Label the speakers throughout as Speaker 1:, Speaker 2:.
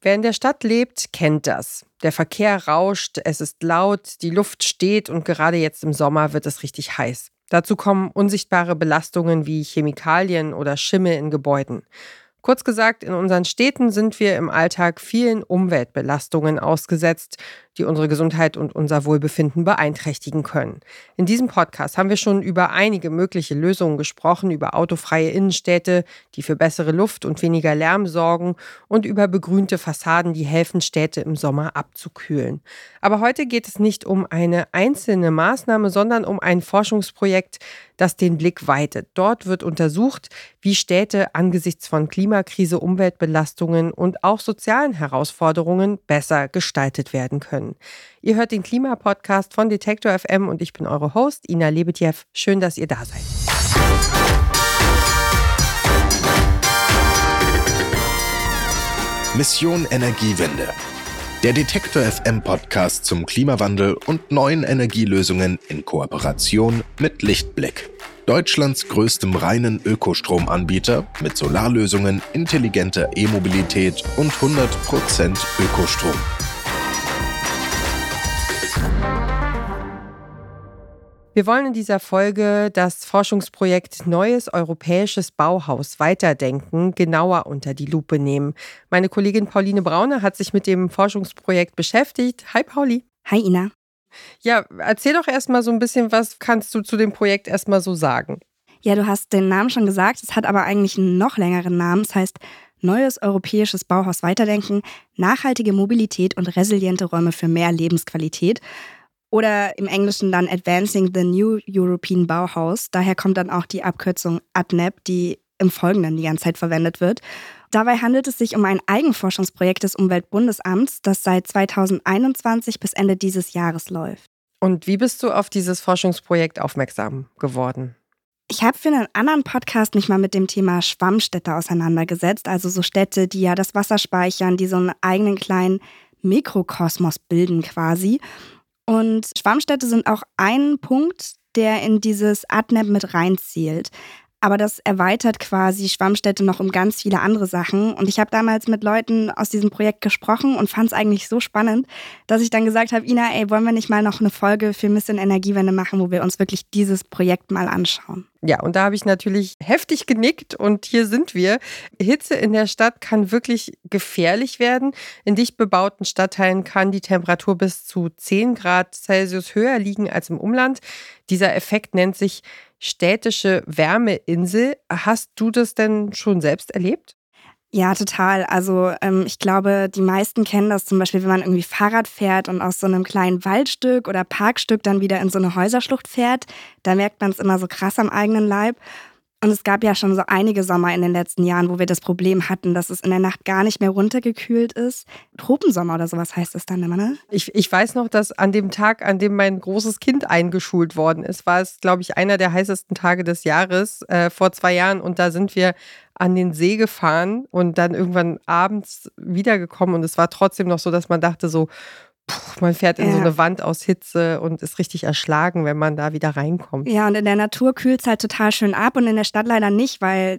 Speaker 1: Wer in der Stadt lebt, kennt das. Der Verkehr rauscht, es ist laut, die Luft steht und gerade jetzt im Sommer wird es richtig heiß. Dazu kommen unsichtbare Belastungen wie Chemikalien oder Schimmel in Gebäuden. Kurz gesagt, in unseren Städten sind wir im Alltag vielen Umweltbelastungen ausgesetzt, die unsere Gesundheit und unser Wohlbefinden beeinträchtigen können. In diesem Podcast haben wir schon über einige mögliche Lösungen gesprochen, über autofreie Innenstädte, die für bessere Luft und weniger Lärm sorgen und über begrünte Fassaden, die helfen, Städte im Sommer abzukühlen. Aber heute geht es nicht um eine einzelne Maßnahme, sondern um ein Forschungsprojekt, das den Blick weitet. Dort wird untersucht, wie Städte angesichts von Klimakrise, Umweltbelastungen und auch sozialen Herausforderungen besser gestaltet werden können. Ihr hört den Klimapodcast von Detektor FM und ich bin eure Host Ina Lebetjew. Schön, dass ihr da seid.
Speaker 2: Mission Energiewende. Der Detektor FM Podcast zum Klimawandel und neuen Energielösungen in Kooperation mit Lichtblick. Deutschlands größtem reinen Ökostromanbieter mit Solarlösungen, intelligenter E-Mobilität und 100% Ökostrom.
Speaker 1: Wir wollen in dieser Folge das Forschungsprojekt Neues Europäisches Bauhaus weiterdenken genauer unter die Lupe nehmen. Meine Kollegin Pauline Braune hat sich mit dem Forschungsprojekt beschäftigt. Hi Pauli.
Speaker 3: Hi Ina.
Speaker 1: Ja, erzähl doch erstmal so ein bisschen, was kannst du zu dem Projekt erstmal so sagen?
Speaker 3: Ja, du hast den Namen schon gesagt, es hat aber eigentlich einen noch längeren Namen. Es heißt Neues Europäisches Bauhaus weiterdenken, nachhaltige Mobilität und resiliente Räume für mehr Lebensqualität. Oder im Englischen dann Advancing the New European Bauhaus. Daher kommt dann auch die Abkürzung ADNEP, die im Folgenden die ganze Zeit verwendet wird. Dabei handelt es sich um ein Eigenforschungsprojekt des Umweltbundesamts, das seit 2021 bis Ende dieses Jahres läuft.
Speaker 1: Und wie bist du auf dieses Forschungsprojekt aufmerksam geworden?
Speaker 3: Ich habe für einen anderen Podcast mich mal mit dem Thema Schwammstädte auseinandergesetzt. Also so Städte, die ja das Wasser speichern, die so einen eigenen kleinen Mikrokosmos bilden quasi. Und Schwammstädte sind auch ein Punkt, der in dieses ADNEP mit reinzählt. Aber das erweitert quasi Schwammstädte noch um ganz viele andere Sachen. Und ich habe damals mit Leuten aus diesem Projekt gesprochen und fand es eigentlich so spannend, dass ich dann gesagt habe, Ina, wollen wir nicht mal noch eine Folge für Mission Energiewende machen, wo wir uns wirklich dieses Projekt mal anschauen?
Speaker 1: Ja, und da habe ich natürlich heftig genickt und hier sind wir. Hitze in der Stadt kann wirklich gefährlich werden. In dicht bebauten Stadtteilen kann die Temperatur bis zu 10 Grad Celsius höher liegen als im Umland. Dieser Effekt nennt sich städtische Wärmeinsel. Hast du das denn schon selbst erlebt?
Speaker 3: Ja, total. Also ich glaube, die meisten kennen das zum Beispiel, wenn man irgendwie Fahrrad fährt und aus so einem kleinen Waldstück oder Parkstück dann wieder in so eine Häuserschlucht fährt. Da merkt man es immer so krass am eigenen Leib. Und es gab ja schon so einige Sommer in den letzten Jahren, wo wir das Problem hatten, dass es in der Nacht gar nicht mehr runtergekühlt ist. Tropensommer oder sowas heißt es dann immer, ne?
Speaker 1: Ich weiß noch, dass an dem Tag, an dem mein großes Kind eingeschult worden ist, war es, glaube ich, einer der heißesten Tage des Jahres vor 2 Jahren. Und da sind wir an den See gefahren und dann irgendwann abends wiedergekommen. Und es war trotzdem noch so, dass man dachte so, man fährt in so eine Wand aus Hitze und ist richtig erschlagen, wenn man da wieder reinkommt.
Speaker 3: Ja, und in der Natur kühlt es halt total schön ab und in der Stadt leider nicht, weil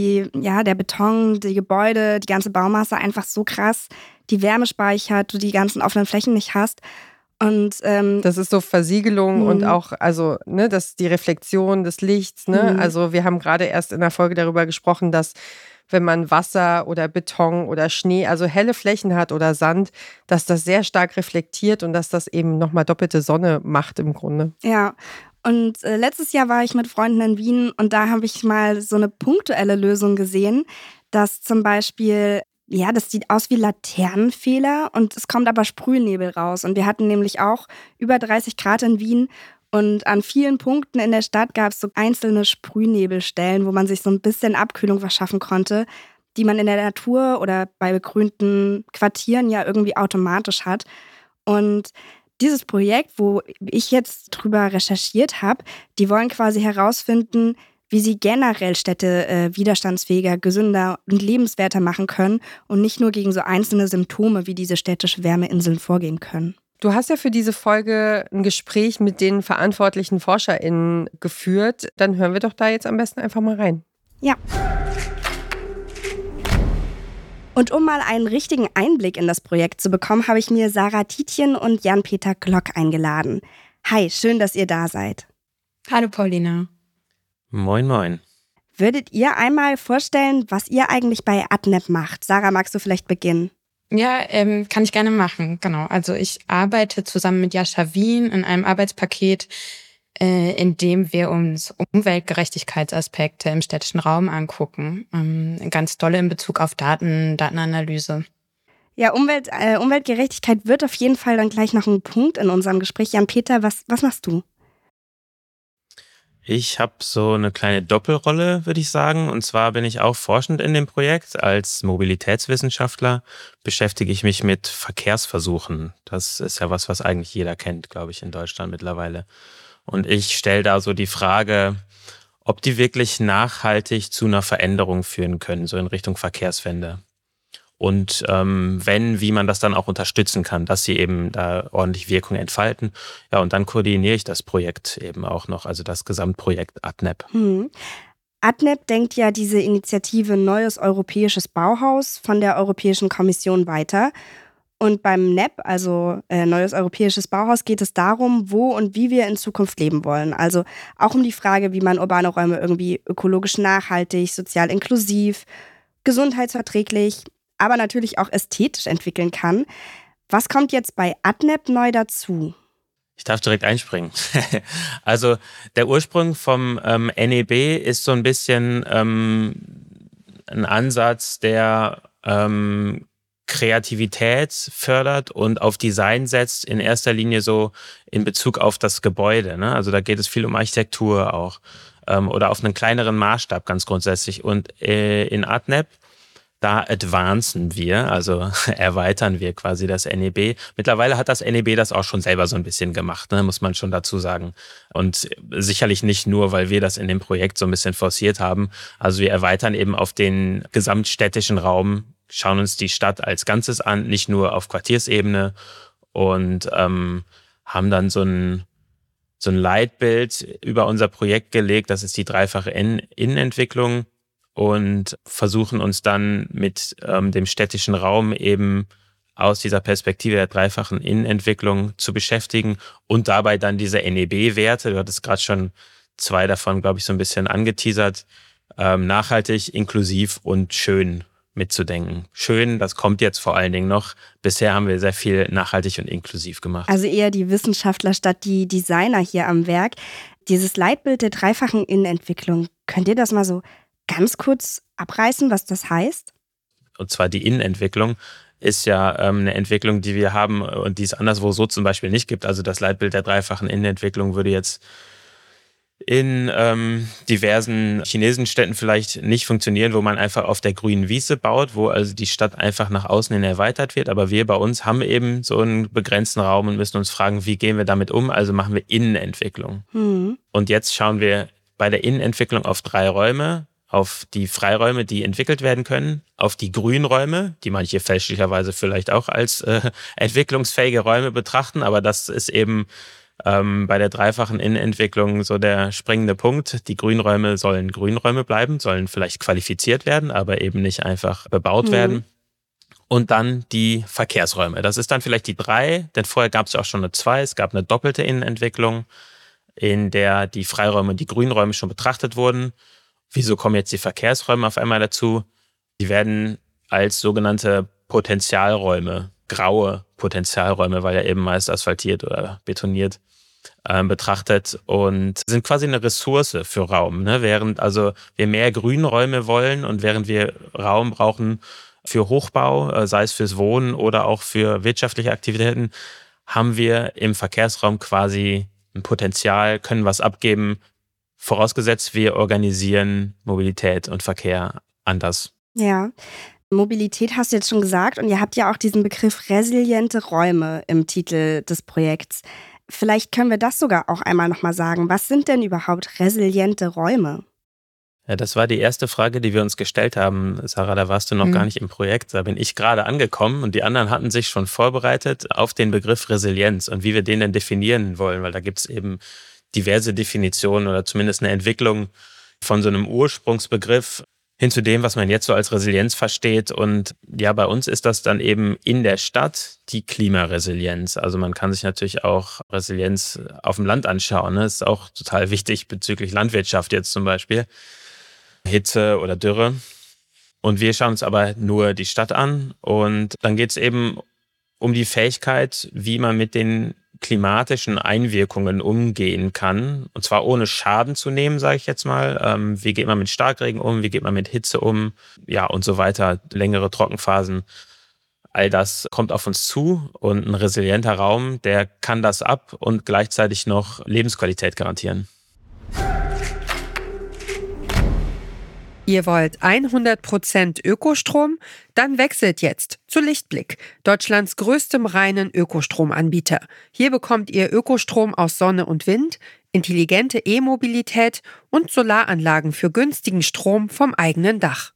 Speaker 3: der Beton, die Gebäude, die ganze Baumasse einfach so krass die Wärme speichert, du die ganzen offenen Flächen nicht hast. Und
Speaker 1: das ist so Versiegelung und auch, also, ne, das die Reflexion des Lichts, ne? Also wir haben gerade erst in der Folge darüber gesprochen, dass wenn man Wasser oder Beton oder Schnee, also helle Flächen hat oder Sand, dass das sehr stark reflektiert und dass das eben nochmal doppelte Sonne macht im Grunde.
Speaker 3: Ja, und letztes Jahr war ich mit Freunden in Wien und da habe ich mal so eine punktuelle Lösung gesehen, dass zum Beispiel, ja, das sieht aus wie Laternenfehler und es kommt aber Sprühnebel raus. Und wir hatten nämlich auch über 30 Grad in Wien. Und an vielen Punkten in der Stadt gab es so einzelne Sprühnebelstellen, wo man sich so ein bisschen Abkühlung verschaffen konnte, die man in der Natur oder bei begrünten Quartieren ja irgendwie automatisch hat. Und dieses Projekt, wo ich jetzt drüber recherchiert habe, die wollen quasi herausfinden, wie sie generell Städte widerstandsfähiger, gesünder und lebenswerter machen können und nicht nur gegen so einzelne Symptome wie diese städtische Wärmeinseln vorgehen können.
Speaker 1: Du hast ja für diese Folge ein Gespräch mit den verantwortlichen ForscherInnen geführt. Dann hören wir doch da jetzt am besten einfach mal rein.
Speaker 3: Ja. Und um mal einen richtigen Einblick in das Projekt zu bekommen, habe ich mir Sarah Tietjen und Jan-Peter Glock eingeladen. Hi, schön, dass ihr da seid.
Speaker 4: Hallo Paulina.
Speaker 5: Moin, moin.
Speaker 3: Würdet ihr einmal vorstellen, was ihr eigentlich bei AdNep macht? Sarah, magst du vielleicht beginnen?
Speaker 4: Ja, kann ich gerne machen, genau. Also ich arbeite zusammen mit Jascha Wien in einem Arbeitspaket, in dem wir uns Umweltgerechtigkeitsaspekte im städtischen Raum angucken. Ganz dolle in Bezug auf Datenanalyse.
Speaker 3: Ja, Umweltgerechtigkeit wird auf jeden Fall dann gleich noch ein Punkt in unserem Gespräch. Jan-Peter, was machst du?
Speaker 5: Ich habe so eine kleine Doppelrolle, würde ich sagen. Und zwar bin ich auch forschend in dem Projekt. Als Mobilitätswissenschaftler beschäftige ich mich mit Verkehrsversuchen. Das ist ja was eigentlich jeder kennt, glaube ich, in Deutschland mittlerweile. Und ich stelle da so die Frage, ob die wirklich nachhaltig zu einer Veränderung führen können, so in Richtung Verkehrswende. Und wenn, wie man das dann auch unterstützen kann, dass sie eben da ordentlich Wirkung entfalten. Ja, und dann koordiniere ich das Projekt eben auch noch, also das Gesamtprojekt AdNep.
Speaker 3: AdNep denkt ja diese Initiative Neues Europäisches Bauhaus von der Europäischen Kommission weiter. Und beim NEP, also Neues Europäisches Bauhaus, geht es darum, wo und wie wir in Zukunft leben wollen. Also auch um die Frage, wie man urbane Räume irgendwie ökologisch nachhaltig, sozial inklusiv, gesundheitsverträglich, aber natürlich auch ästhetisch entwickeln kann. Was kommt jetzt bei AdNep neu dazu?
Speaker 5: Ich darf direkt einspringen. Also der Ursprung vom NEB ist so ein bisschen ein Ansatz, der Kreativität fördert und auf Design setzt, in erster Linie so in Bezug auf das Gebäude. Ne? Also da geht es viel um Architektur auch oder auf einen kleineren Maßstab ganz grundsätzlich. Und in AdNep, da advancen wir, also erweitern wir quasi das NEB. Mittlerweile hat das NEB das auch schon selber so ein bisschen gemacht, ne, muss man schon dazu sagen. Und sicherlich nicht nur, weil wir das in dem Projekt so ein bisschen forciert haben. Also wir erweitern eben auf den gesamtstädtischen Raum, schauen uns die Stadt als Ganzes an, nicht nur auf Quartiersebene und haben dann so ein Leitbild über unser Projekt gelegt. Das ist die dreifache Innenentwicklung. Und versuchen uns dann mit dem städtischen Raum eben aus dieser Perspektive der dreifachen Innenentwicklung zu beschäftigen und dabei dann diese NEB-Werte, du hattest gerade schon 2 davon, glaube ich, so ein bisschen angeteasert, nachhaltig, inklusiv und schön mitzudenken. Schön, das kommt jetzt vor allen Dingen noch. Bisher haben wir sehr viel nachhaltig und inklusiv gemacht.
Speaker 3: Also eher die Wissenschaftler statt die Designer hier am Werk. Dieses Leitbild der dreifachen Innenentwicklung, könnt ihr das mal so ganz kurz abreißen, was das heißt?
Speaker 5: Und zwar die Innenentwicklung ist ja eine Entwicklung, die wir haben und die es anderswo so zum Beispiel nicht gibt. Also das Leitbild der dreifachen Innenentwicklung würde jetzt in diversen chinesischen Städten vielleicht nicht funktionieren, wo man einfach auf der grünen Wiese baut, wo also die Stadt einfach nach außen hin erweitert wird. Aber wir bei uns haben eben so einen begrenzten Raum und müssen uns fragen, wie gehen wir damit um? Also machen wir Innenentwicklung. Und jetzt schauen wir bei der Innenentwicklung auf 3 Räume, auf die Freiräume, die entwickelt werden können, auf die Grünräume, die manche fälschlicherweise vielleicht auch als entwicklungsfähige Räume betrachten, aber das ist eben bei der dreifachen Innenentwicklung so der springende Punkt. Die Grünräume sollen Grünräume bleiben, sollen vielleicht qualifiziert werden, aber eben nicht einfach bebaut werden. Und dann die Verkehrsräume. Das ist dann vielleicht die 3, denn vorher gab es ja auch schon eine 2. Es gab eine doppelte Innenentwicklung, in der die Freiräume und die Grünräume schon betrachtet wurden. Wieso kommen jetzt die Verkehrsräume auf einmal dazu? Die werden als sogenannte Potentialräume, graue Potentialräume, weil ja eben meist asphaltiert oder betoniert, betrachtet und sind quasi eine Ressource für Raum. Ne? Während also wir mehr Grünräume wollen und während wir Raum brauchen für Hochbau, sei es fürs Wohnen oder auch für wirtschaftliche Aktivitäten, haben wir im Verkehrsraum quasi ein Potenzial, können was abgeben, vorausgesetzt, wir organisieren Mobilität und Verkehr anders.
Speaker 3: Ja, Mobilität hast du jetzt schon gesagt und ihr habt ja auch diesen Begriff resiliente Räume im Titel des Projekts. Vielleicht können wir das sogar auch einmal nochmal sagen. Was sind denn überhaupt resiliente Räume?
Speaker 5: Ja, das war die erste Frage, die wir uns gestellt haben. Sarah, da warst du noch gar nicht im Projekt. Da bin ich gerade angekommen und die anderen hatten sich schon vorbereitet auf den Begriff Resilienz und wie wir den denn definieren wollen, weil da gibt es eben diverse Definitionen oder zumindest eine Entwicklung von so einem Ursprungsbegriff hin zu dem, was man jetzt so als Resilienz versteht. Und ja, bei uns ist das dann eben in der Stadt die Klimaresilienz. Also man kann sich natürlich auch Resilienz auf dem Land anschauen. Das ist auch total wichtig bezüglich Landwirtschaft jetzt zum Beispiel. Hitze oder Dürre. Und wir schauen uns aber nur die Stadt an. Und dann geht es eben um die Fähigkeit, wie man mit den klimatischen Einwirkungen umgehen kann. Und zwar ohne Schaden zu nehmen, sage ich jetzt mal. Wie geht man mit Starkregen um? Wie geht man mit Hitze um? Ja, und so weiter. Längere Trockenphasen. All das kommt auf uns zu. Und ein resilienter Raum, der kann das ab und gleichzeitig noch Lebensqualität garantieren.
Speaker 1: Ihr wollt 100% Ökostrom? Dann wechselt jetzt zu Lichtblick, Deutschlands größtem reinen Ökostromanbieter. Hier bekommt ihr Ökostrom aus Sonne und Wind, intelligente E-Mobilität und Solaranlagen für günstigen Strom vom eigenen Dach.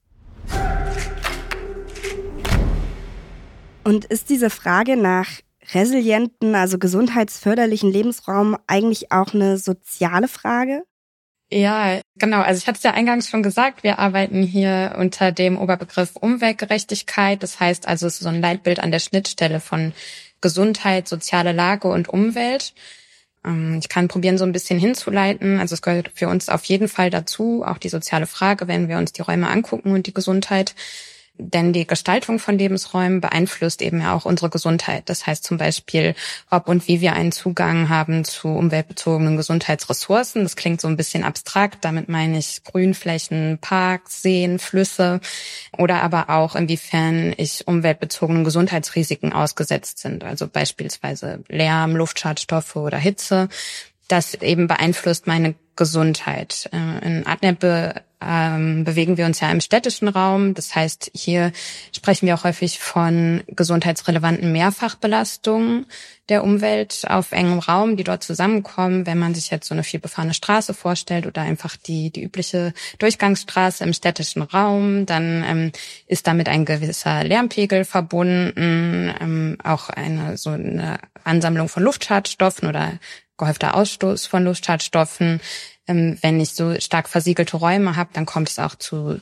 Speaker 3: Und ist diese Frage nach resilienten, also gesundheitsförderlichen Lebensraum eigentlich auch eine soziale Frage?
Speaker 4: Ja, genau. Also ich hatte es ja eingangs schon gesagt, wir arbeiten hier unter dem Oberbegriff Umweltgerechtigkeit. Das heißt also, es ist so ein Leitbild an der Schnittstelle von Gesundheit, soziale Lage und Umwelt. Ich kann probieren, so ein bisschen hinzuleiten. Also es gehört für uns auf jeden Fall dazu, auch die soziale Frage, wenn wir uns die Räume angucken und die Gesundheit. Denn die Gestaltung von Lebensräumen beeinflusst eben ja auch unsere Gesundheit. Das heißt zum Beispiel, ob und wie wir einen Zugang haben zu umweltbezogenen Gesundheitsressourcen. Das klingt so ein bisschen abstrakt. Damit meine ich Grünflächen, Parks, Seen, Flüsse. Oder aber auch, inwiefern ich umweltbezogenen Gesundheitsrisiken ausgesetzt sind. Also beispielsweise Lärm, Luftschadstoffe oder Hitze. Das eben beeinflusst meine Gesundheit. In Adnep bewegen wir uns ja im städtischen Raum. Das heißt, hier sprechen wir auch häufig von gesundheitsrelevanten Mehrfachbelastungen der Umwelt auf engem Raum, die dort zusammenkommen. Wenn man sich jetzt so eine vielbefahrene Straße vorstellt oder einfach die übliche Durchgangsstraße im städtischen Raum, dann ist damit ein gewisser Lärmpegel verbunden, auch eine Ansammlung von Luftschadstoffen oder gehäufter Ausstoß von Luftschadstoffen. Wenn ich so stark versiegelte Räume habe, dann kommt es auch zu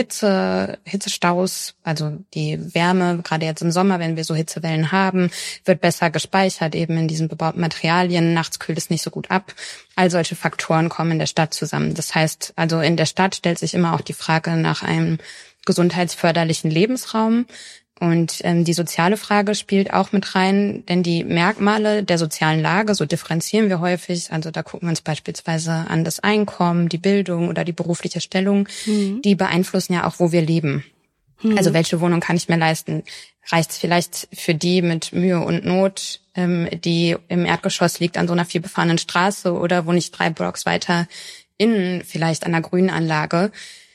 Speaker 4: Hitzestaus. Also die Wärme, gerade jetzt im Sommer, wenn wir so Hitzewellen haben, wird besser gespeichert, eben in diesen bebauten Materialien. Nachts kühlt es nicht so gut ab. All solche Faktoren kommen in der Stadt zusammen. Das heißt, also in der Stadt stellt sich immer auch die Frage nach einem gesundheitsförderlichen Lebensraum. Und die soziale Frage spielt auch mit rein, denn die Merkmale der sozialen Lage, so differenzieren wir häufig, also da gucken wir uns beispielsweise an das Einkommen, die Bildung oder die berufliche Stellung, die beeinflussen ja auch, wo wir leben. Also welche Wohnung kann ich mir leisten? Reicht es vielleicht für die mit Mühe und Not, die im Erdgeschoss liegt an so einer vielbefahrenen Straße oder wohne ich 3 Blocks weiter innen, vielleicht an einer Grünanlage?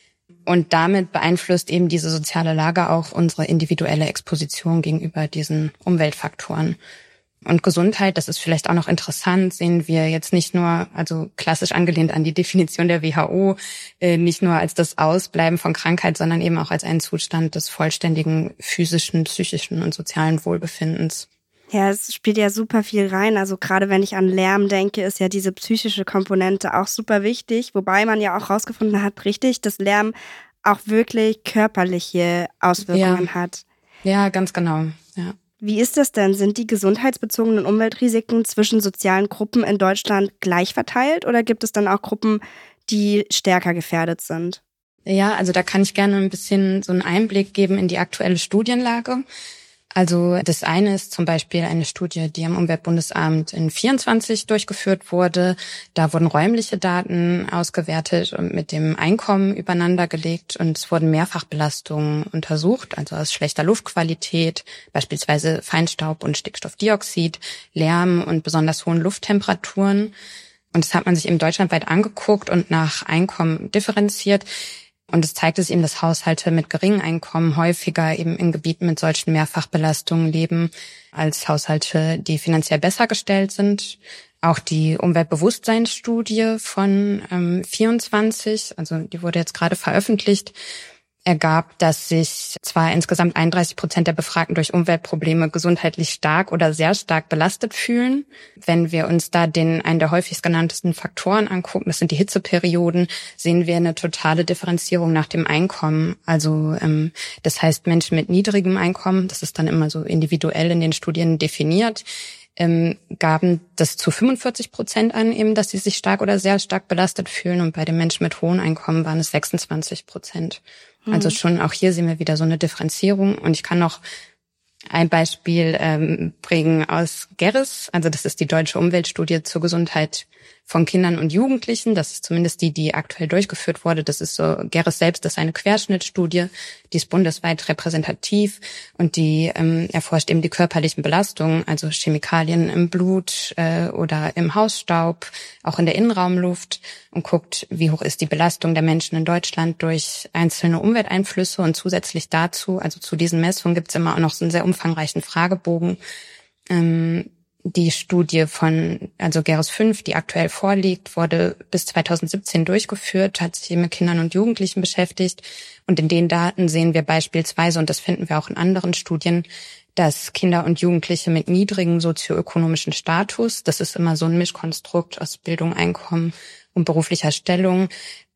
Speaker 4: Und damit beeinflusst eben diese soziale Lage auch unsere individuelle Exposition gegenüber diesen Umweltfaktoren. Und Gesundheit, das ist vielleicht auch noch interessant, sehen wir jetzt nicht nur, also klassisch angelehnt an die Definition der WHO, nicht nur als das Ausbleiben von Krankheit, sondern eben auch als einen Zustand des vollständigen physischen, psychischen und sozialen Wohlbefindens.
Speaker 3: Ja, es spielt ja super viel rein. Also gerade wenn ich an Lärm denke, ist ja diese psychische Komponente auch super wichtig. Wobei man ja auch rausgefunden hat, richtig, dass Lärm auch wirklich körperliche Auswirkungen hat.
Speaker 4: Ja, ganz genau. Ja.
Speaker 3: Wie ist das denn? Sind die gesundheitsbezogenen Umweltrisiken zwischen sozialen Gruppen in Deutschland gleich verteilt oder gibt es dann auch Gruppen, die stärker gefährdet sind?
Speaker 4: Ja, also da kann ich gerne ein bisschen so einen Einblick geben in die aktuelle Studienlage. Also das eine ist zum Beispiel eine Studie, die am Umweltbundesamt in 2024 durchgeführt wurde. Da wurden räumliche Daten ausgewertet und mit dem Einkommen übereinander gelegt und es wurden Mehrfachbelastungen untersucht, also aus schlechter Luftqualität, beispielsweise Feinstaub und Stickstoffdioxid, Lärm und besonders hohen Lufttemperaturen. Und das hat man sich eben deutschlandweit angeguckt und nach Einkommen differenziert. Und es zeigte sich eben, dass Haushalte mit geringem Einkommen häufiger eben in Gebieten mit solchen Mehrfachbelastungen leben, als Haushalte, die finanziell besser gestellt sind. Auch die Umweltbewusstseinsstudie von 24, also die wurde jetzt gerade veröffentlicht, ergab, dass sich zwar insgesamt 31% der Befragten durch Umweltprobleme gesundheitlich stark oder sehr stark belastet fühlen. Wenn wir uns da einen der häufigst genanntesten Faktoren angucken, das sind die Hitzeperioden, sehen wir eine totale Differenzierung nach dem Einkommen. Also das heißt, Menschen mit niedrigem Einkommen, das ist dann immer so individuell in den Studien definiert, gaben das zu 45% an, eben, dass sie sich stark oder sehr stark belastet fühlen. Und bei den Menschen mit hohem Einkommen waren es 26%. Also schon auch hier sehen wir wieder so eine Differenzierung. Und ich kann noch ein Beispiel bringen aus GERES. Also das ist die deutsche Umweltstudie zur Gesundheit von Kindern und Jugendlichen. Das ist zumindest die aktuell durchgeführt wurde. Das ist so, GERES selbst ist eine Querschnittstudie, die ist bundesweit repräsentativ und die erforscht eben die körperlichen Belastungen, also Chemikalien im Blut oder im Hausstaub, auch in der Innenraumluft und guckt, wie hoch ist die Belastung der Menschen in Deutschland durch einzelne Umwelteinflüsse. Und zusätzlich dazu, also zu diesen Messungen, gibt es immer auch noch so einen sehr umfangreichen Fragebogen. Die Studie also GERES 5, die aktuell vorliegt, wurde bis 2017 durchgeführt, hat sich mit Kindern und Jugendlichen beschäftigt. Und in den Daten sehen wir beispielsweise, und das finden wir auch in anderen Studien, dass Kinder und Jugendliche mit niedrigem sozioökonomischen Status, das ist immer so ein Mischkonstrukt aus Bildung, Einkommen und beruflicher Stellung,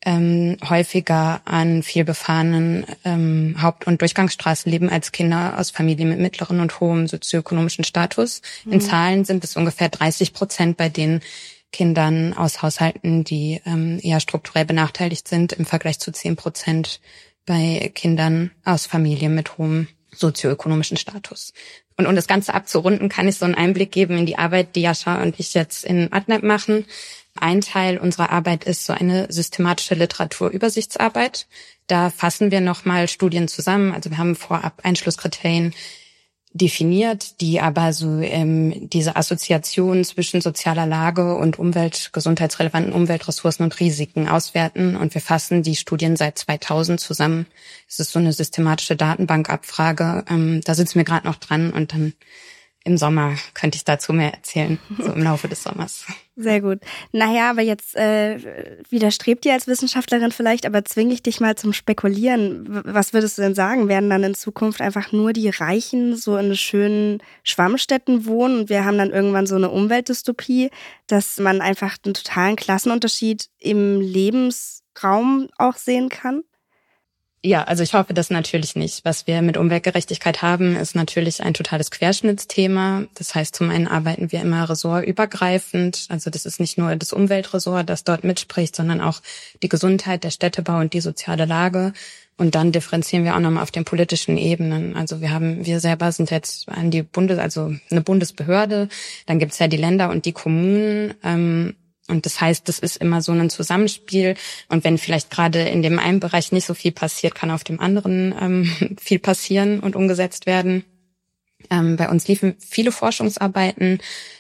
Speaker 4: häufiger an vielbefahrenen Haupt- und Durchgangsstraßen leben als Kinder aus Familien mit mittleren und hohem sozioökonomischen Status. In Zahlen sind es ungefähr 30% bei den Kindern aus Haushalten, die eher strukturell benachteiligt sind, im Vergleich zu 10% bei Kindern aus Familien mit hohem sozioökonomischen Status. Und um das Ganze abzurunden, kann ich so einen Einblick geben in die Arbeit, die Jascha und ich jetzt in Adnab machen. Ein Teil unserer Arbeit ist so eine systematische Literaturübersichtsarbeit. Da fassen wir nochmal Studien zusammen. Also wir haben vorab Einschlusskriterien definiert, die aber so diese Assoziation zwischen sozialer Lage und gesundheitsrelevanten Umweltressourcen und Risiken auswerten. Und wir fassen die Studien seit 2000 zusammen. Es ist so eine systematische Datenbankabfrage. Da sitzen wir gerade noch dran und dann im Sommer könnte ich dazu mehr erzählen, so im Laufe des Sommers.
Speaker 3: Sehr gut. Naja, aber jetzt widerstrebt dir als Wissenschaftlerin vielleicht, aber zwinge ich dich mal zum Spekulieren. Was würdest du denn sagen? Werden dann in Zukunft einfach nur die Reichen so in schönen Schwammstädten wohnen und wir haben dann irgendwann so eine Umweltdystopie, dass man einfach einen totalen Klassenunterschied im Lebensraum auch sehen kann?
Speaker 4: Ja, also ich hoffe das natürlich nicht. Was wir mit Umweltgerechtigkeit haben, ist natürlich ein totales Querschnittsthema. Das heißt, zum einen arbeiten wir immer ressortübergreifend. Also das ist nicht nur das Umweltressort, das dort mitspricht, sondern auch die Gesundheit, der Städtebau und die soziale Lage. Und dann differenzieren wir auch nochmal auf den politischen Ebenen. Also wir selber sind jetzt eine Bundesbehörde. Dann gibt's ja die Länder und die Kommunen. Und das heißt, das ist immer so ein Zusammenspiel. Und wenn vielleicht gerade in dem einen Bereich nicht so viel passiert, kann auf dem anderen viel passieren und umgesetzt werden. Bei uns liefen viele Forschungsarbeiten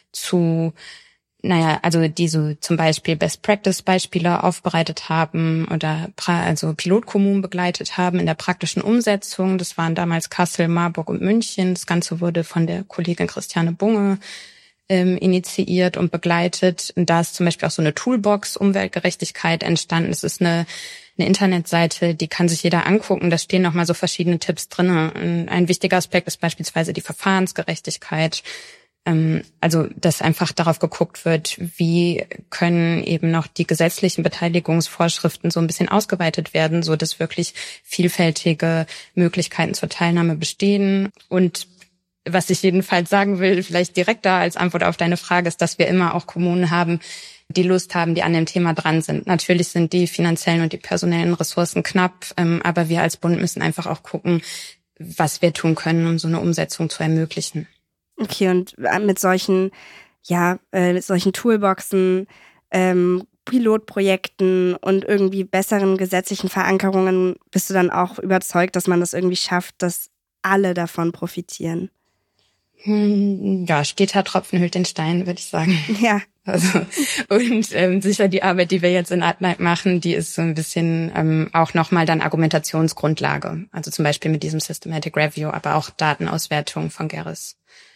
Speaker 4: die so zum Beispiel Best-Practice-Beispiele aufbereitet haben oder Pilotkommunen begleitet haben in der praktischen Umsetzung. Das waren damals Kassel, Marburg und München. Das Ganze wurde von der Kollegin Christiane Bunge initiiert und begleitet. Und da ist zum Beispiel auch so eine Toolbox Umweltgerechtigkeit entstanden. Es ist eine Internetseite, die kann sich jeder angucken. Da stehen nochmal so verschiedene Tipps drin. Und ein wichtiger Aspekt ist beispielsweise die Verfahrensgerechtigkeit. Also, dass einfach darauf geguckt wird, wie können eben noch die gesetzlichen Beteiligungsvorschriften so ein bisschen ausgeweitet werden, so dass wirklich vielfältige Möglichkeiten zur Teilnahme bestehen. Und was ich jedenfalls sagen will, vielleicht direkter als Antwort auf deine Frage, ist, dass wir immer auch Kommunen haben, die Lust haben, die an dem Thema dran sind. Natürlich sind die finanziellen und die personellen Ressourcen knapp, aber wir als Bund müssen einfach auch gucken, was wir tun können, um so eine Umsetzung zu ermöglichen.
Speaker 3: Okay, und mit solchen Toolboxen, Pilotprojekten und irgendwie besseren gesetzlichen Verankerungen bist du dann auch überzeugt, dass man das irgendwie schafft, dass alle davon profitieren?
Speaker 4: Ja, steter Tropfen hüllt den Stein, würde ich sagen.
Speaker 3: Ja.
Speaker 4: Und sicher die Arbeit, die wir jetzt in Adnab machen, die ist so ein bisschen auch nochmal dann Argumentationsgrundlage. Also zum Beispiel mit diesem Systematic Review, aber auch Datenauswertung von GERES.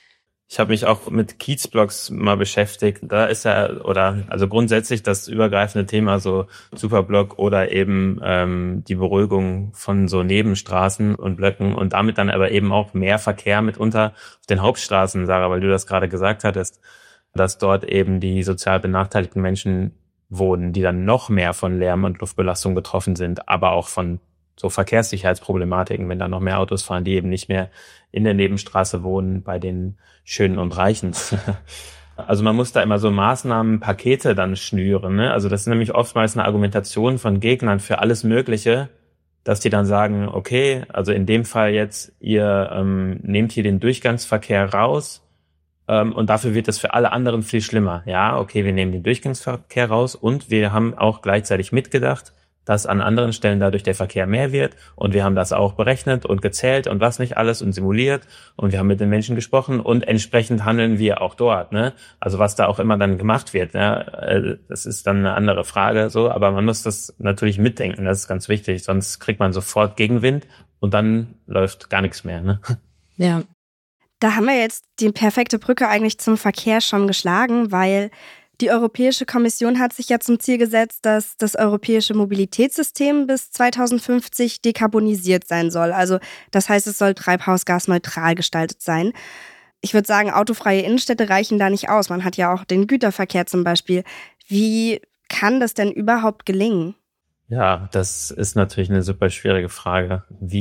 Speaker 5: Ich habe mich auch mit Kiezblocks mal beschäftigt. Da ist also grundsätzlich das übergreifende Thema so Superblock oder eben die Beruhigung von so Nebenstraßen und Blöcken und damit dann aber eben auch mehr Verkehr mitunter auf den Hauptstraßen, Sarah, weil du das gerade gesagt hattest, dass dort eben die sozial benachteiligten Menschen wohnen, die dann noch mehr von Lärm und Luftbelastung betroffen sind, aber auch von so Verkehrssicherheitsproblematiken, wenn da noch mehr Autos fahren, die eben nicht mehr in der Nebenstraße wohnen, bei den Schönen und Reichen. Also man muss da immer so Maßnahmenpakete dann schnüren, ne? Also das ist nämlich oftmals eine Argumentation von Gegnern für alles Mögliche, dass die dann sagen, okay, also in dem Fall jetzt, ihr nehmt hier den Durchgangsverkehr raus und dafür wird es für alle anderen viel schlimmer. Ja, okay, wir nehmen den Durchgangsverkehr raus und wir haben auch gleichzeitig mitgedacht, dass an anderen Stellen dadurch der Verkehr mehr wird und wir haben das auch berechnet und gezählt und was nicht alles und simuliert und wir haben mit den Menschen gesprochen und entsprechend handeln wir auch dort, ne? Also was da auch immer dann gemacht wird, ne? Das ist dann eine andere Frage, so, aber man muss das natürlich mitdenken, das ist ganz wichtig, sonst kriegt man sofort Gegenwind und dann läuft gar nichts mehr, ne?
Speaker 4: Ja.
Speaker 3: Da haben wir jetzt die perfekte Brücke eigentlich zum Verkehr schon geschlagen, weil die Europäische Kommission hat sich ja zum Ziel gesetzt, dass das europäische Mobilitätssystem bis 2050 dekarbonisiert sein soll. Also das heißt, es soll treibhausgasneutral gestaltet sein. Ich würde sagen, autofreie Innenstädte reichen da nicht aus. Man hat ja auch den Güterverkehr zum Beispiel. Wie kann das denn überhaupt gelingen?
Speaker 5: Ja, das ist natürlich eine super schwierige Frage.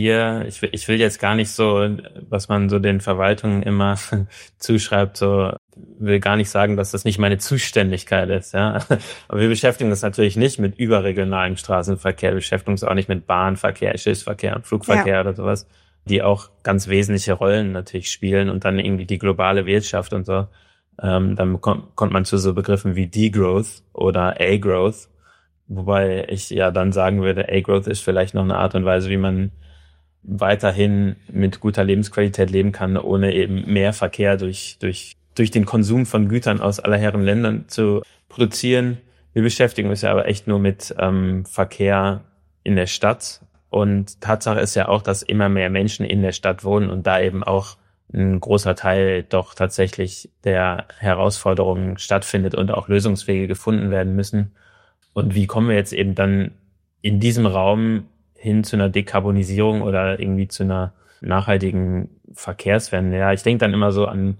Speaker 5: Ich will jetzt gar nicht so, was man so den Verwaltungen immer zuschreibt, so will gar nicht sagen, dass das nicht meine Zuständigkeit ist, ja. Aber wir beschäftigen uns natürlich nicht mit überregionalem Straßenverkehr, wir beschäftigen uns auch nicht mit Bahnverkehr, Schiffsverkehr und Flugverkehr oder sowas, die auch ganz wesentliche Rollen natürlich spielen und dann irgendwie die globale Wirtschaft und so. Dann kommt man zu so Begriffen wie Degrowth oder A-Growth. Wobei ich ja dann sagen würde, A-Growth ist vielleicht noch eine Art und Weise, wie man weiterhin mit guter Lebensqualität leben kann, ohne eben mehr Verkehr durch den Konsum von Gütern aus aller Herren Ländern zu produzieren. Wir beschäftigen uns ja aber echt nur mit Verkehr in der Stadt. Und Tatsache ist ja auch, dass immer mehr Menschen in der Stadt wohnen und da eben auch ein großer Teil doch tatsächlich der Herausforderungen stattfindet und auch Lösungswege gefunden werden müssen. Und wie kommen wir jetzt eben dann in diesem Raum hin zu einer Dekarbonisierung oder irgendwie zu einer nachhaltigen Verkehrswende? Ja, ich denke dann immer so an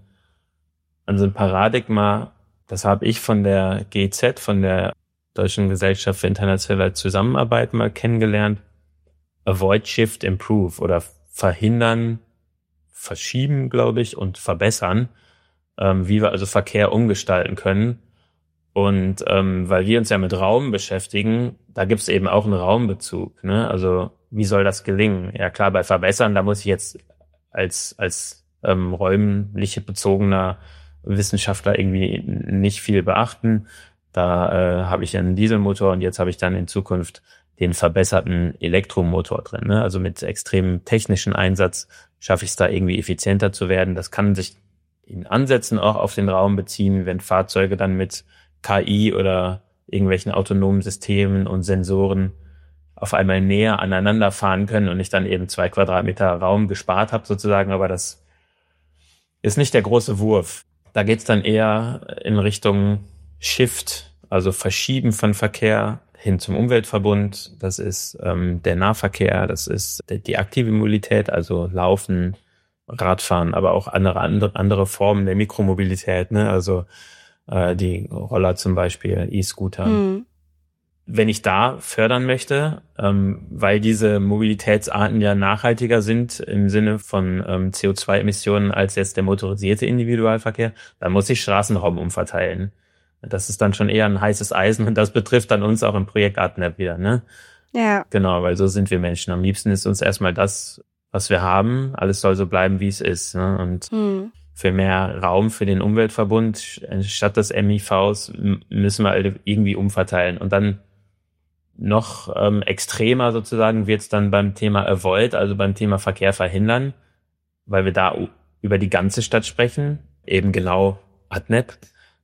Speaker 5: so ein Paradigma, das habe ich von der GIZ, von der Deutschen Gesellschaft für internationale Zusammenarbeit mal kennengelernt. Avoid, Shift, Improve oder verhindern, verschieben, glaube ich, und verbessern, wie wir also Verkehr umgestalten können. Und weil wir uns ja mit Raum beschäftigen, da gibt's eben auch einen Raumbezug, ne? Also wie soll das gelingen? Ja klar, bei Verbessern, da muss ich jetzt als räumliche bezogener Wissenschaftler irgendwie nicht viel beachten. Da habe ich einen Dieselmotor und jetzt habe ich dann in Zukunft den verbesserten Elektromotor drin, ne? Also mit extremem technischen Einsatz schaffe ich es da irgendwie effizienter zu werden. Das kann sich in Ansätzen auch auf den Raum beziehen, wenn Fahrzeuge dann mit KI oder irgendwelchen autonomen Systemen und Sensoren auf einmal näher aneinander fahren können und ich dann eben 2 Quadratmeter Raum gespart habe sozusagen, aber das ist nicht der große Wurf. Da geht's dann eher in Richtung Shift, also Verschieben von Verkehr hin zum Umweltverbund. Das ist der Nahverkehr, das ist die aktive Mobilität, also Laufen, Radfahren, aber auch andere Formen der Mikromobilität, ne? Also die Roller zum Beispiel, E-Scooter. Mhm. Wenn ich da fördern möchte, weil diese Mobilitätsarten ja nachhaltiger sind im Sinne von CO2-Emissionen als jetzt der motorisierte Individualverkehr, dann muss ich Straßenraum umverteilen. Das ist dann schon eher ein heißes Eisen und das betrifft dann uns auch im Projekt ArtNet wieder, ne?
Speaker 3: Ja.
Speaker 5: Genau, weil so sind wir Menschen. Am liebsten ist uns erstmal das, was wir haben. Alles soll so bleiben, wie es ist, ne? Und für mehr Raum für den Umweltverbund, statt des MIVs, müssen wir halt irgendwie umverteilen. Und dann noch extremer sozusagen wird's dann beim Thema Avoid, also beim Thema Verkehr verhindern, weil wir da über die ganze Stadt sprechen, eben genau ArtNet,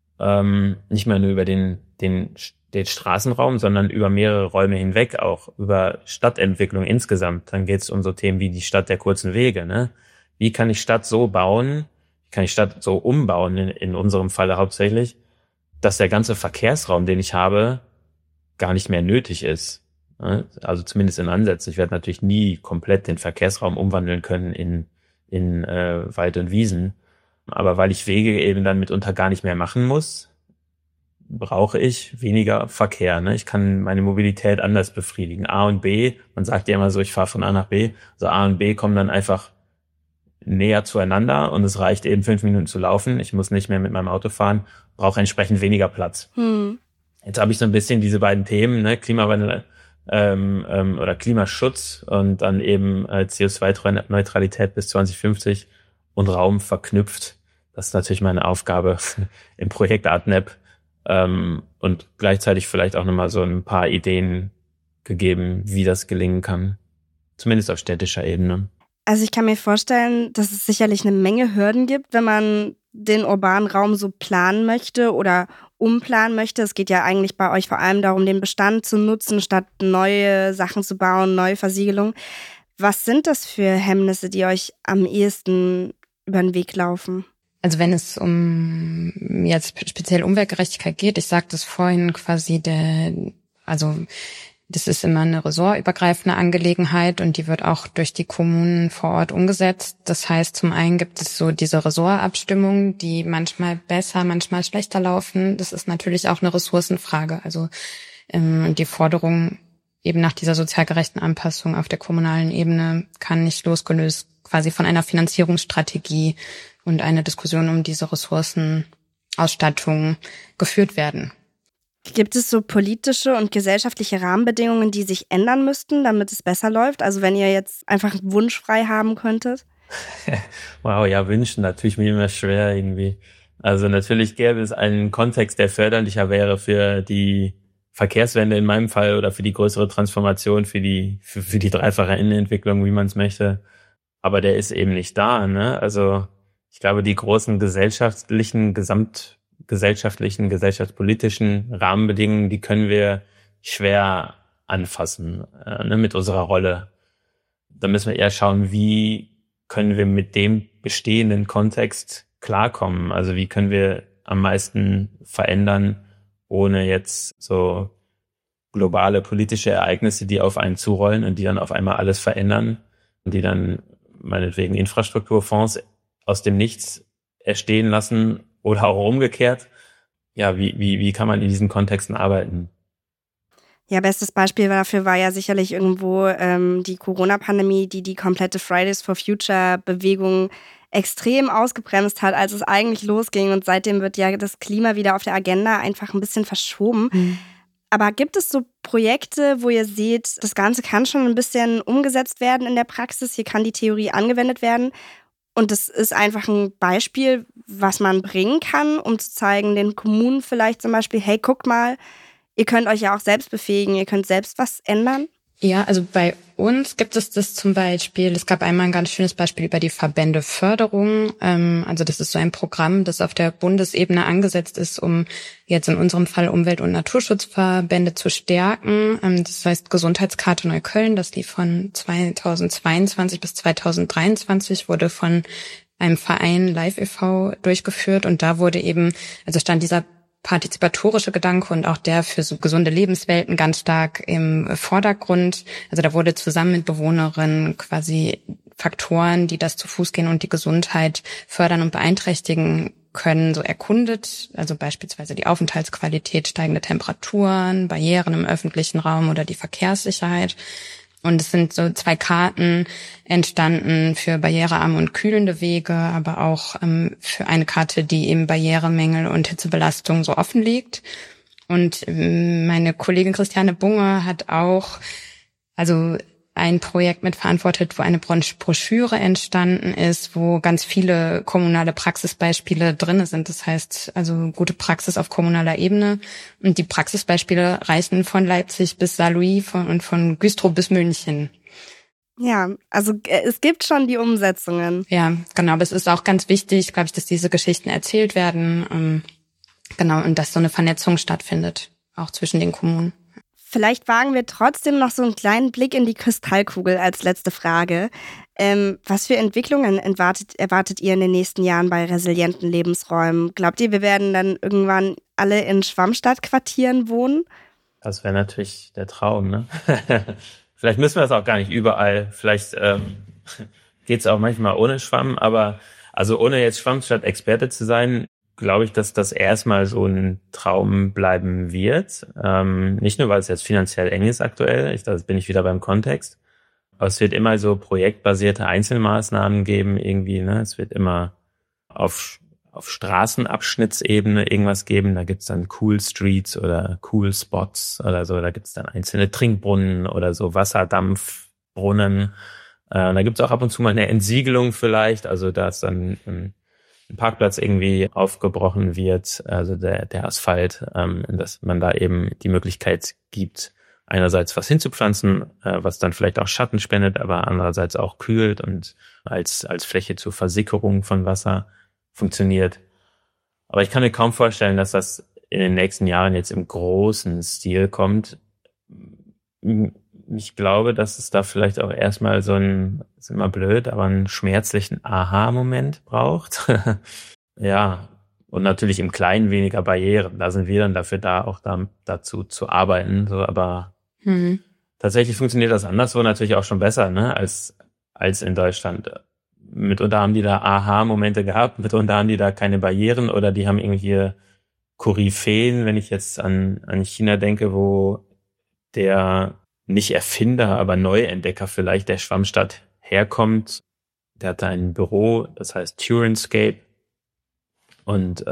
Speaker 5: nicht mehr nur über den Straßenraum, sondern über mehrere Räume hinweg, auch über Stadtentwicklung insgesamt. Dann geht's um so Themen wie die Stadt der kurzen Wege, ne? Wie kann ich Stadt so bauen? kann die Stadt so umbauen, in unserem Falle hauptsächlich, dass der ganze Verkehrsraum, den ich habe, gar nicht mehr nötig ist. Also zumindest in Ansätzen. Ich werde natürlich nie komplett den Verkehrsraum umwandeln können in Wald und Wiesen. Aber weil ich Wege eben dann mitunter gar nicht mehr machen muss, brauche ich weniger Verkehr. Ne? Ich kann meine Mobilität anders befriedigen. A und B, man sagt ja immer so, ich fahre von A nach B. Also A und B kommen dann einfach näher zueinander und es reicht eben 5 Minuten zu laufen. Ich muss nicht mehr mit meinem Auto fahren, brauche entsprechend weniger Platz. Jetzt habe ich so ein bisschen diese beiden Themen, ne? Klimawandel oder Klimaschutz und dann eben CO2-Neutralität bis 2050 und Raum verknüpft. Das ist natürlich meine Aufgabe im Projekt ArtNet und gleichzeitig vielleicht auch nochmal so ein paar Ideen gegeben, wie das gelingen kann. Zumindest auf städtischer Ebene.
Speaker 3: Also ich kann mir vorstellen, dass es sicherlich eine Menge Hürden gibt, wenn man den urbanen Raum so planen möchte oder umplanen möchte. Es geht ja eigentlich bei euch vor allem darum, den Bestand zu nutzen, statt neue Sachen zu bauen, neue Versiegelungen. Was sind das für Hemmnisse, die euch am ehesten über den Weg laufen?
Speaker 4: Also wenn es um jetzt speziell Umweltgerechtigkeit geht, ich sagte es vorhin quasi, das ist immer eine ressortübergreifende Angelegenheit und die wird auch durch die Kommunen vor Ort umgesetzt. Das heißt, zum einen gibt es so diese Ressortabstimmungen, die manchmal besser, manchmal schlechter laufen. Das ist natürlich auch eine Ressourcenfrage. Also die Forderung eben nach dieser sozial gerechten Anpassung auf der kommunalen Ebene kann nicht losgelöst quasi von einer Finanzierungsstrategie und einer Diskussion um diese Ressourcenausstattung geführt werden.
Speaker 3: Gibt es so politische und gesellschaftliche Rahmenbedingungen, die sich ändern müssten, damit es besser läuft? Also wenn ihr jetzt einfach einen Wunsch frei haben könntet?
Speaker 5: Wow, ja, wünschen natürlich mir immer schwer irgendwie. Also natürlich gäbe es einen Kontext, der förderlicher wäre für die Verkehrswende in meinem Fall oder für die größere Transformation, für die dreifache Innenentwicklung, wie man es möchte. Aber der ist eben nicht da, ne? Also ich glaube, die großen gesellschaftspolitischen Rahmenbedingungen, die können wir schwer anfassen, mit unserer Rolle. Da müssen wir eher schauen, wie können wir mit dem bestehenden Kontext klarkommen? Also wie können wir am meisten verändern, ohne jetzt so globale politische Ereignisse, die auf einen zurollen und die dann auf einmal alles verändern und die dann meinetwegen Infrastrukturfonds aus dem Nichts erstehen lassen oder auch umgekehrt. Ja, wie kann man in diesen Kontexten arbeiten?
Speaker 3: Ja, bestes Beispiel dafür war ja sicherlich irgendwo die Corona-Pandemie, die komplette Fridays for Future-Bewegung extrem ausgebremst hat, als es eigentlich losging. Und seitdem wird ja das Klima wieder auf der Agenda einfach ein bisschen verschoben. Aber gibt es so Projekte, wo ihr seht, das Ganze kann schon ein bisschen umgesetzt werden in der Praxis, hier kann die Theorie angewendet werden? Und das ist einfach ein Beispiel, was man bringen kann, um zu zeigen, den Kommunen vielleicht zum Beispiel, hey, guckt mal, ihr könnt euch ja auch selbst befähigen, ihr könnt selbst was ändern.
Speaker 4: Ja, also bei uns gibt es das zum Beispiel, es gab einmal ein ganz schönes Beispiel über die Verbändeförderung. Also das ist so ein Programm, das auf der Bundesebene angesetzt ist, um jetzt in unserem Fall Umwelt- und Naturschutzverbände zu stärken. Das heißt Gesundheitskarte Neukölln, das lief von 2022 bis 2023, wurde von einem Verein Live e.V. durchgeführt und da wurde eben, also stand dieser partizipatorische Gedanke und auch der für so gesunde Lebenswelten ganz stark im Vordergrund. Also da wurde zusammen mit Bewohnerinnen quasi Faktoren, die das zu Fuß gehen und die Gesundheit fördern und beeinträchtigen können, so erkundet. Also beispielsweise die Aufenthaltsqualität, steigende Temperaturen, Barrieren im öffentlichen Raum oder die Verkehrssicherheit. Und es sind so 2 Karten entstanden für barrierearme und kühlende Wege, aber auch für eine Karte, die eben Barrieremängel und Hitzebelastung so offenlegt. Und meine Kollegin Christiane Bunge hat auch ein Projekt mitverantwortet, wo eine Broschüre entstanden ist, wo ganz viele kommunale Praxisbeispiele drin sind. Das heißt, also gute Praxis auf kommunaler Ebene. Und die Praxisbeispiele reichen von Leipzig bis Saarlouis und von Güstrow bis München.
Speaker 3: Ja, also es gibt schon die Umsetzungen.
Speaker 4: Ja, genau. Aber es ist auch ganz wichtig, glaube ich, dass diese Geschichten erzählt werden. Genau, und dass so eine Vernetzung stattfindet, auch zwischen den Kommunen.
Speaker 3: Vielleicht wagen wir trotzdem noch so einen kleinen Blick in die Kristallkugel als letzte Frage. Was für Entwicklungen erwartet ihr in den nächsten Jahren bei resilienten Lebensräumen? Glaubt ihr, wir werden dann irgendwann alle in Schwammstadtquartieren wohnen?
Speaker 5: Das wäre natürlich der Traum, ne? Vielleicht müssen wir das auch gar nicht überall. Vielleicht geht es auch manchmal ohne Schwamm. Aber also ohne jetzt Schwammstadt-Experte zu sein, glaube ich, dass das erstmal so ein Traum bleiben wird. Nicht nur, weil es jetzt finanziell eng ist aktuell, da bin ich wieder beim Kontext, aber es wird immer so projektbasierte Einzelmaßnahmen geben irgendwie, ne? Es wird immer auf Straßenabschnittsebene irgendwas geben, da gibt's dann Cool Streets oder Cool Spots oder so, da gibt's dann einzelne Trinkbrunnen oder so Wasserdampfbrunnen. Da gibt's auch ab und zu mal eine Entsiegelung vielleicht, also da ist dann ein Parkplatz irgendwie aufgebrochen wird, also der Asphalt, dass man da eben die Möglichkeit gibt, einerseits was hinzupflanzen, was dann vielleicht auch Schatten spendet, aber andererseits auch kühlt und als Fläche zur Versickerung von Wasser funktioniert. Aber ich kann mir kaum vorstellen, dass das in den nächsten Jahren jetzt im großen Stil kommt. Ich glaube, dass es da vielleicht auch erstmal ist immer blöd, aber einen schmerzlichen Aha-Moment braucht. Ja, und natürlich im Kleinen weniger Barrieren. Da sind wir dann dafür da, auch dazu zu arbeiten. So, aber tatsächlich funktioniert das anderswo natürlich auch schon besser, ne, als in Deutschland. Mitunter haben die da Aha-Momente gehabt, mitunter haben die da keine Barrieren oder die haben irgendwie Koryphäen, wenn ich jetzt an China denke, wo der nicht Erfinder, aber Neuentdecker vielleicht der Schwammstadt herkommt. Der hat da ein Büro, das heißt Turenscape. Und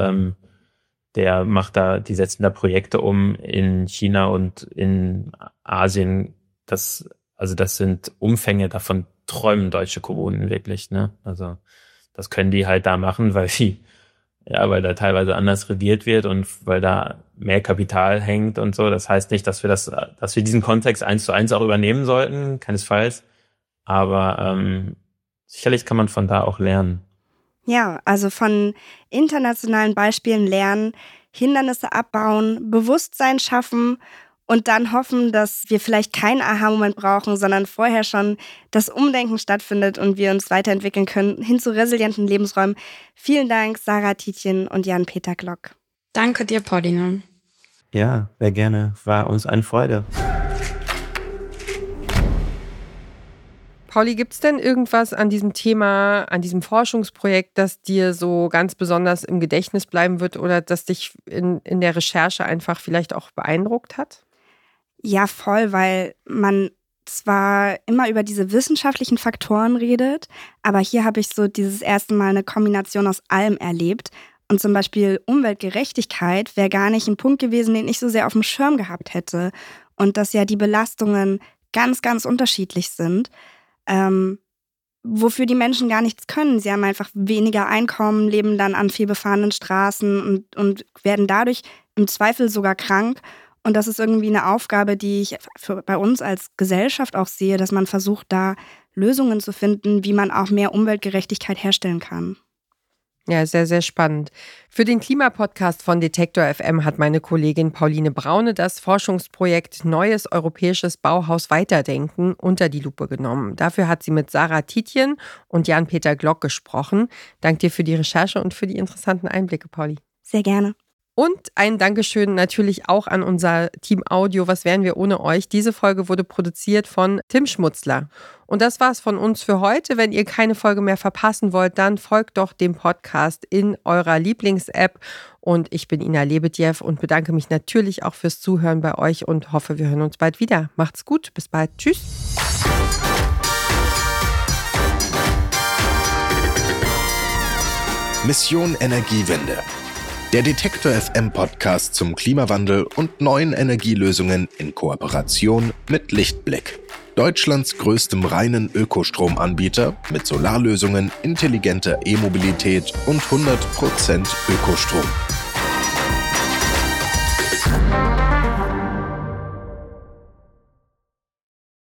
Speaker 5: die setzen da Projekte um in China und in Asien. Das sind Umfänge, davon träumen deutsche Kommunen wirklich, ne? Also das können die halt da machen, weil da teilweise anders regiert wird und weil da mehr Kapital hängt und so. Das heißt nicht, dass wir diesen Kontext 1:1 auch übernehmen sollten, keinesfalls. Aber sicherlich kann man von da auch lernen.
Speaker 3: Ja, also von internationalen Beispielen lernen, Hindernisse abbauen, Bewusstsein schaffen und dann hoffen, dass wir vielleicht keinen Aha-Moment brauchen, sondern vorher schon das Umdenken stattfindet und wir uns weiterentwickeln können hin zu resilienten Lebensräumen. Vielen Dank, Sarah Tietjen und Jan-Peter Glock.
Speaker 4: Danke dir, Pauline.
Speaker 5: Ja, sehr gerne. War uns eine Freude.
Speaker 1: Pauli, gibt es denn irgendwas an diesem Thema, an diesem Forschungsprojekt, das dir so ganz besonders im Gedächtnis bleiben wird oder das dich in der Recherche einfach vielleicht auch beeindruckt hat?
Speaker 3: Ja, voll, weil man zwar immer über diese wissenschaftlichen Faktoren redet, aber hier habe ich so dieses erste Mal eine Kombination aus allem erlebt. Und zum Beispiel Umweltgerechtigkeit wäre gar nicht ein Punkt gewesen, den ich so sehr auf dem Schirm gehabt hätte. Und dass ja die Belastungen ganz, ganz unterschiedlich sind, wofür die Menschen gar nichts können. Sie haben einfach weniger Einkommen, leben dann an vielbefahrenen Straßen und werden dadurch im Zweifel sogar krank. Und das ist irgendwie eine Aufgabe, die ich bei uns als Gesellschaft auch sehe, dass man versucht, da Lösungen zu finden, wie man auch mehr Umweltgerechtigkeit herstellen kann.
Speaker 1: Ja, sehr, sehr spannend. Für den Klimapodcast von Detektor FM hat meine Kollegin Pauline Braune das Forschungsprojekt Neues Europäisches Bauhaus Weiterdenken unter die Lupe genommen. Dafür hat sie mit Sarah Tietjen und Jan-Peter Glock gesprochen. Dank dir für die Recherche und für die interessanten Einblicke, Pauli.
Speaker 3: Sehr gerne.
Speaker 1: Und ein Dankeschön natürlich auch an unser Team Audio. Was wären wir ohne euch? Diese Folge wurde produziert von Tim Schmutzler. Und das war's von uns für heute. Wenn ihr keine Folge mehr verpassen wollt, dann folgt doch dem Podcast in eurer Lieblings-App. Und ich bin Ina Lebedjew und bedanke mich natürlich auch fürs Zuhören bei euch und hoffe, wir hören uns bald wieder. Macht's gut, bis bald. Tschüss.
Speaker 2: Mission Energiewende. Der Detektor FM Podcast zum Klimawandel und neuen Energielösungen in Kooperation mit Lichtblick. Deutschlands größtem reinen Ökostromanbieter mit Solarlösungen, intelligenter E-Mobilität und 100% Ökostrom.